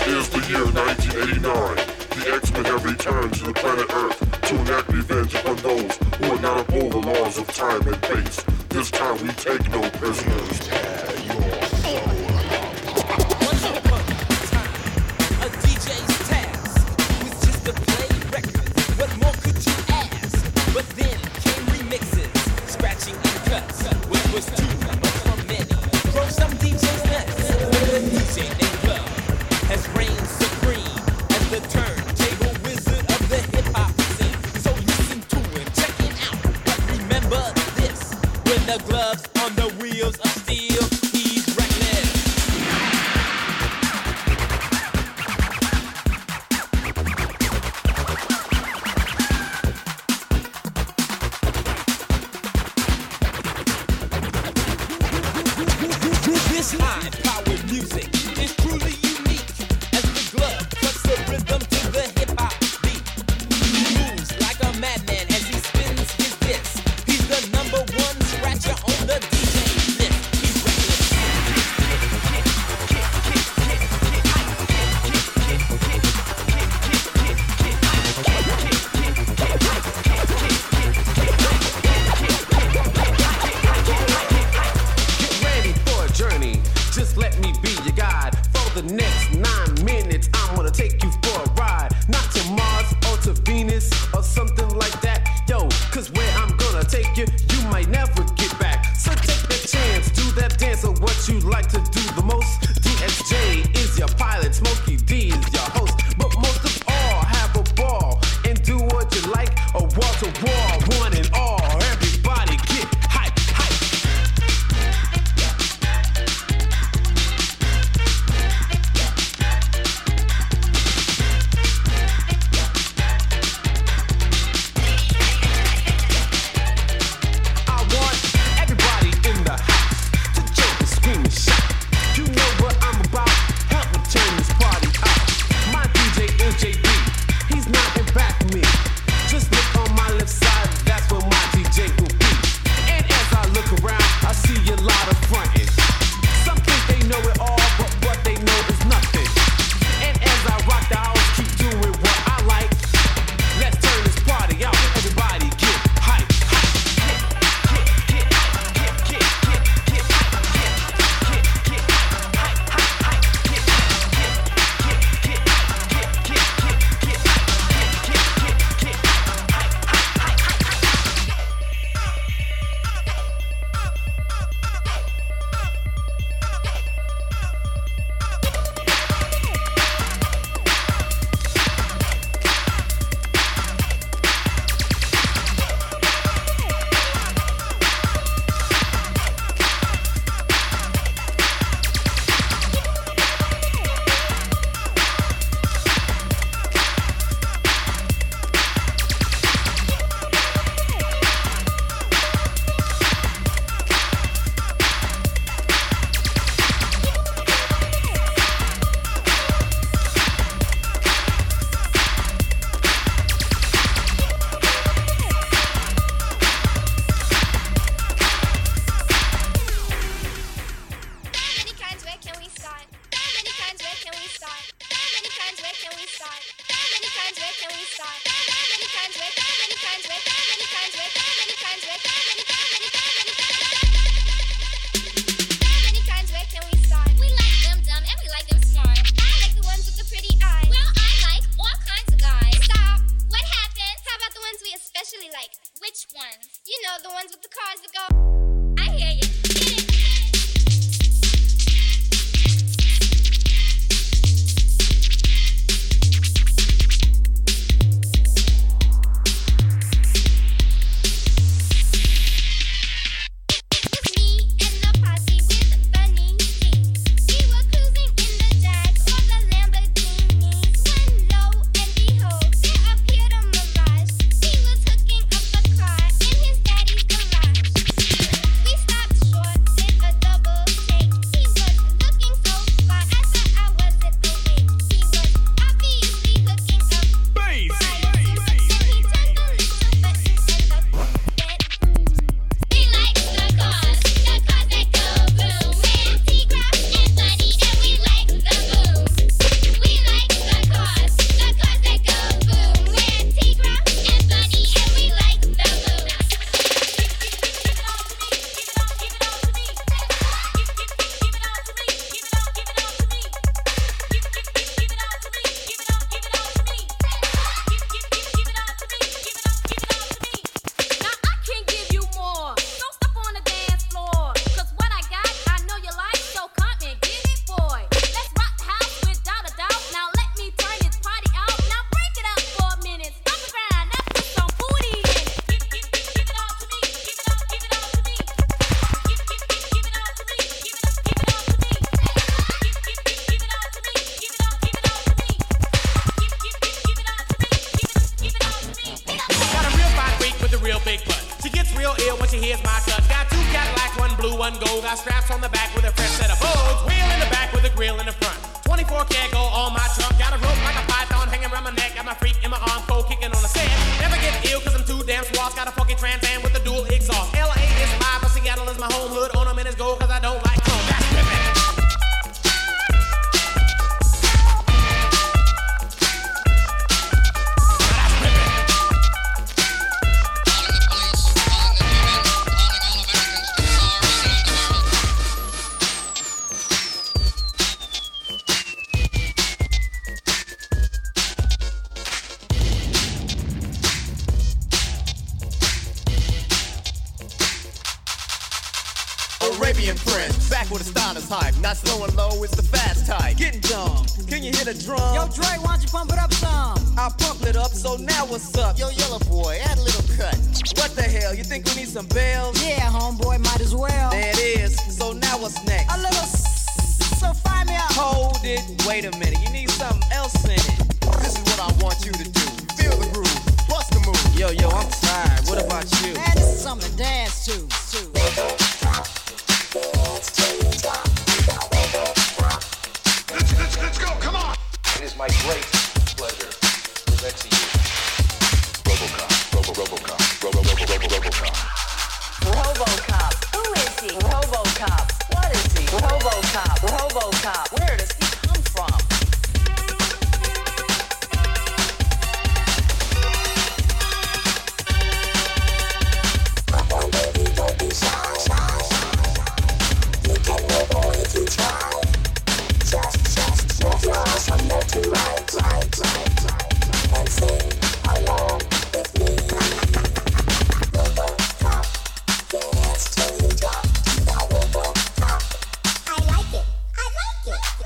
is the year 1989. The X-Men have returned to the planet Earth to enact revenge upon those who are not uphold the laws of time and space. This time we take no prisoners. A DJ's task was just to play records. What more could you ask? But then came remixes, scratching and cuts, which was too much for many. Drove some DJs nuts. The DJ named Club has reigned supreme as the turntable wizard of the hip-hop scene. So listen to him, check it out. But remember this, when the gloves on the wheels of steel, he's reckless. This high-powered music is truly unique as the glove cuts the rhythm to the hip-hop beat. He moves like a madman as he spins his disc. He's the number one scratcher on the DJ list. He's reckless. Get ready for a journey. Just let me be your guide. For the next 9 minutes, I'm gonna take you for a ride. Not to Mars or to Venus or something like that. Yo, cause where I'm gonna take you, you might never get back. So take the chance, do that dance of what you like to do the most. DXJ is your pilot, Smokey D is your host. But most of all, have a ball and do what you like. A wall to wall, one and all. Everybody get hype, hype. I want everybody in the house to jump and scream and shout. You know what I'm about. Help me turn this party out. My DJ is JB. He's knocking back me. Just look on my left side. That's where my DJ will be. And as I look around, I see a lot of fronting. Some think they know it all, but what they know is nothing. And as I rock the house, keep doing what I like. Let's turn this party out. Everybody get hype, hype. see, here's my cut. Got two Cadillacs, one blue, one gold. Got straps on the back with a fresh set of Vogues. Wheel in the back with a grill in the front. 24 karat gold on my trunk. Got a rope like a python hanging around my neck. Got my freak in my arm, cold kicking on the set. Never get ill cause I'm too damn swole. Got a funky Trans Am with a dual exhaust. LA is live, but Seattle is my home. Hood ornament is gold cause I don't like chrome. That's rippin'. Arabian Prince, back with a style is hype. Not slow and low, it's the fast type. Getting dumb, can you hit a drum? Yo, Dre, why don't you pump it up some? I pumped it up, so now what's up? Yo, yellow boy, add a little cut. What the hell, you think we need some bells? Yeah, homeboy, might as well. There it is, so now what's next? A little so find me out. Hold it, wait a minute, you need something else in it. This is what I want you to do. Feel the groove, bust the move. Yo, I'm tired, what about you? Man, this is something to dance to. Let's go, come on! It is my great pleasure to present to you RoboCop. RoboCop. Who is he? RoboCop. What is he? RoboCop. Where does he come from? Baby, don't be shy. You can live or if you try. Just move your ass from left to right, and sing along with me. RoboCop, dance till you drop. Now RoboCop, I like it.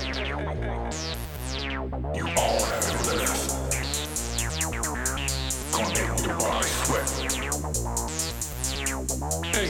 You all have left. Gonna make the body sweat. Hey.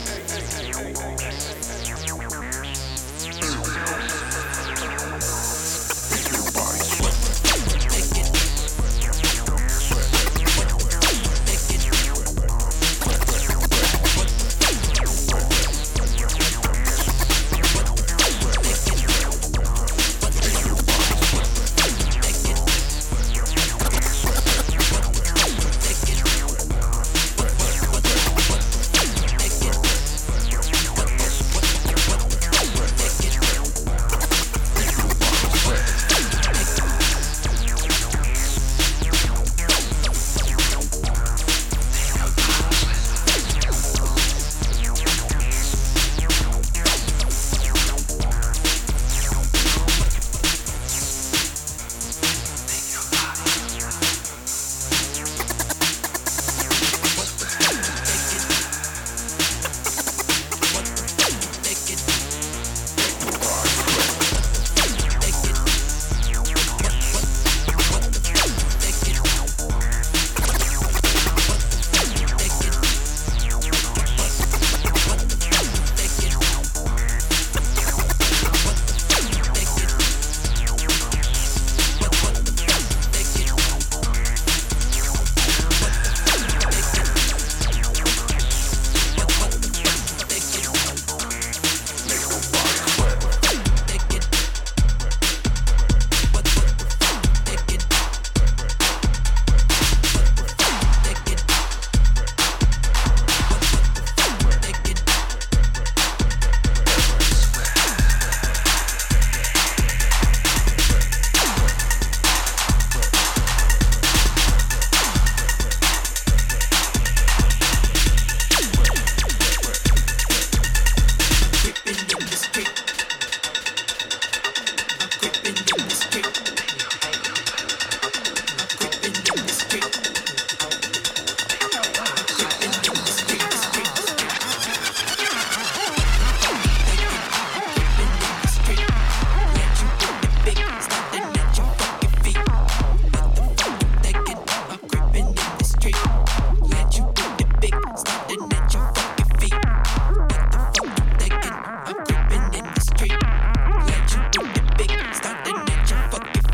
Starting at your fucking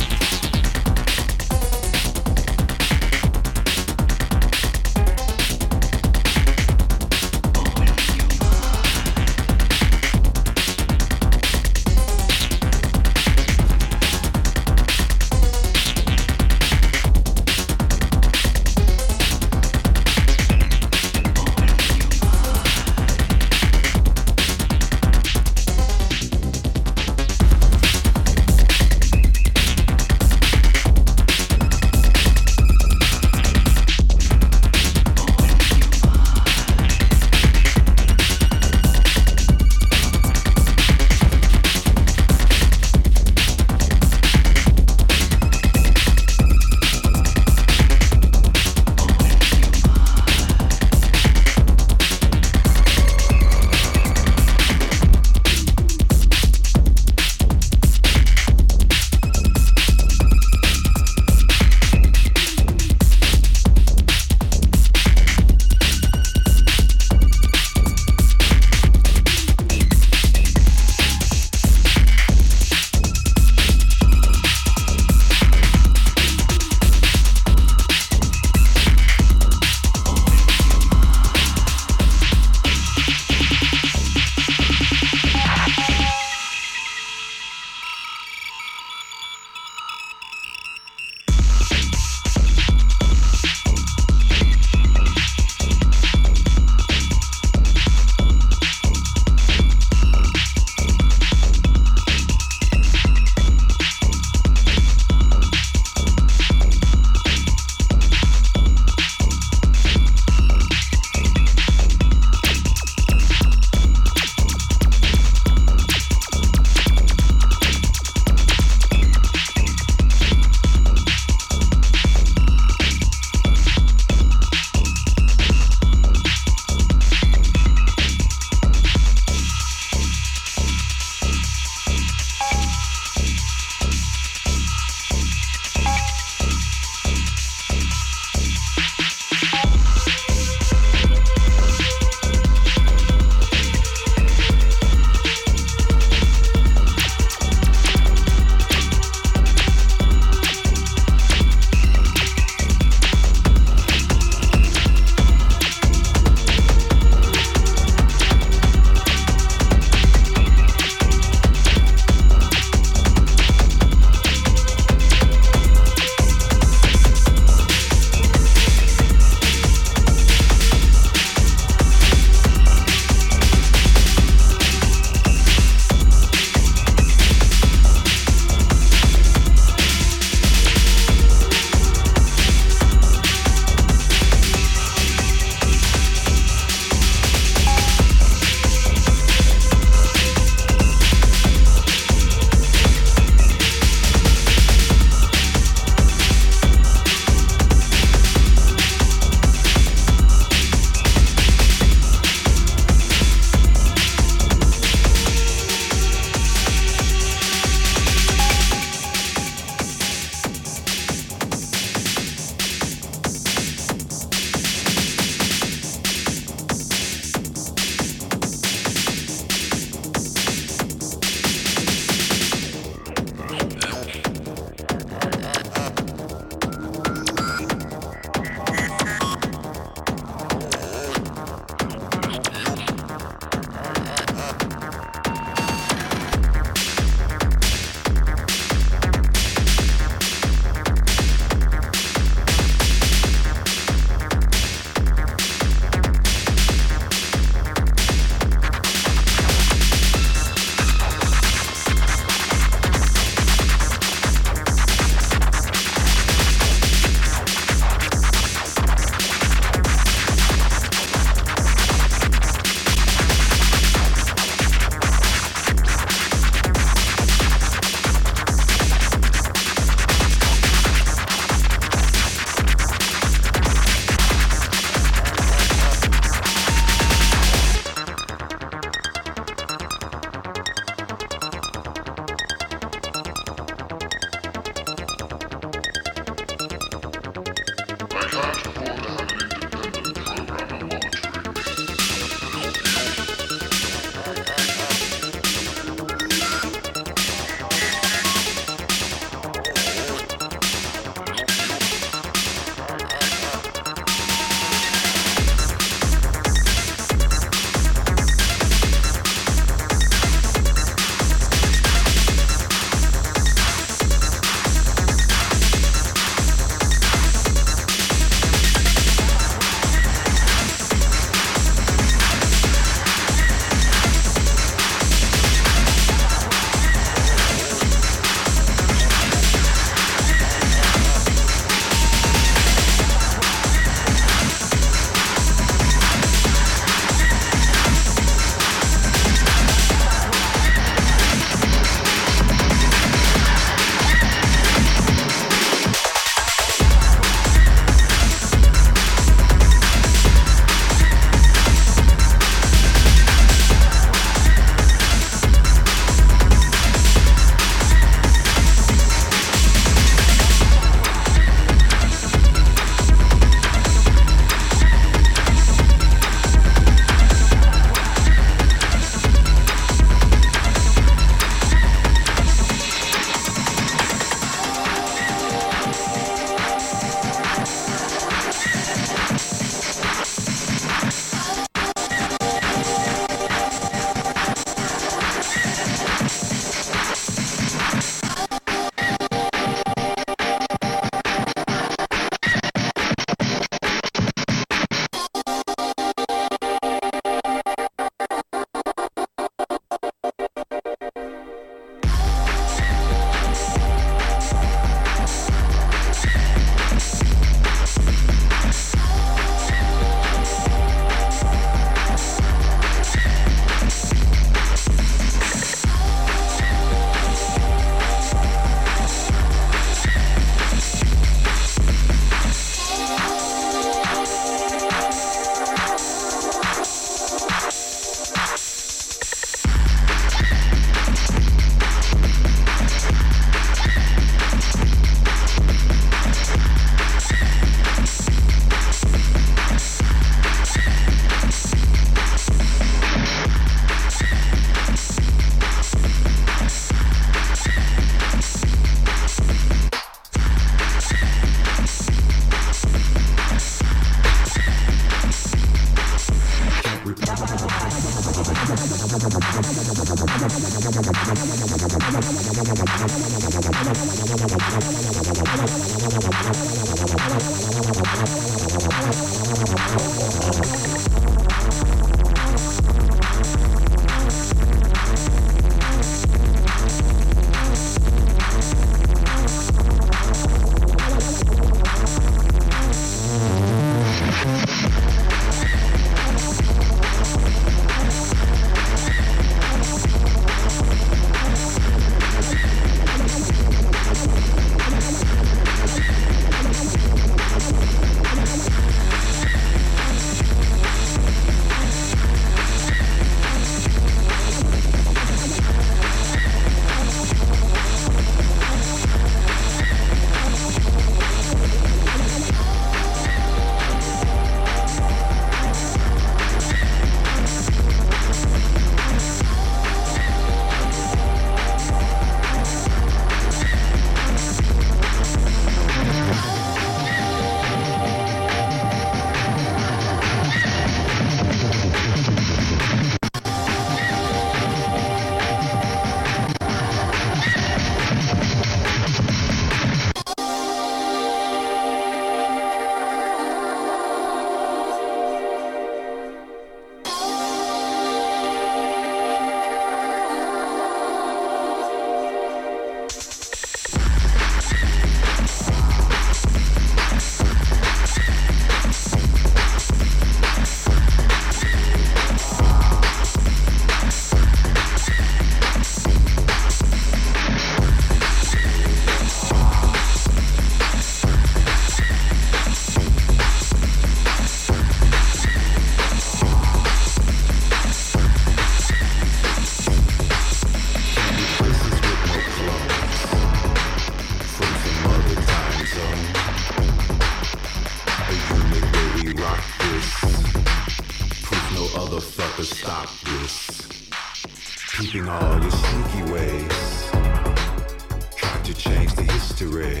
Peeping all your sneaky ways, trying to change the history.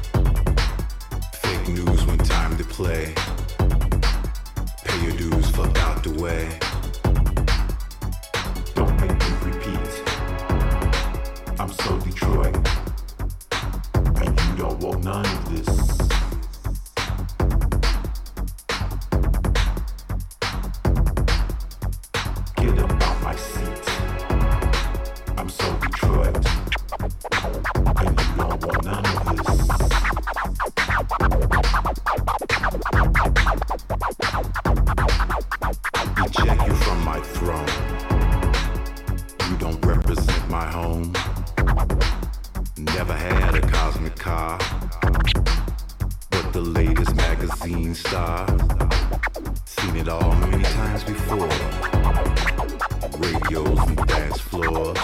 Fake news when time to play. Pay your dues, fuck out the way. Don't make me repeat. I'm so Detroit, and you don't want none of this. Get up out my seat. I'm so Detroit, and you don't want none of this. Eject you from my throne. You don't represent my home. Never had a cosmic car, but the latest magazine star. Seen it all many times before. Radios and dance floors.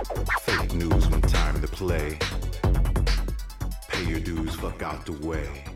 Fake news when time to play. Pay your dues, fuck out the way.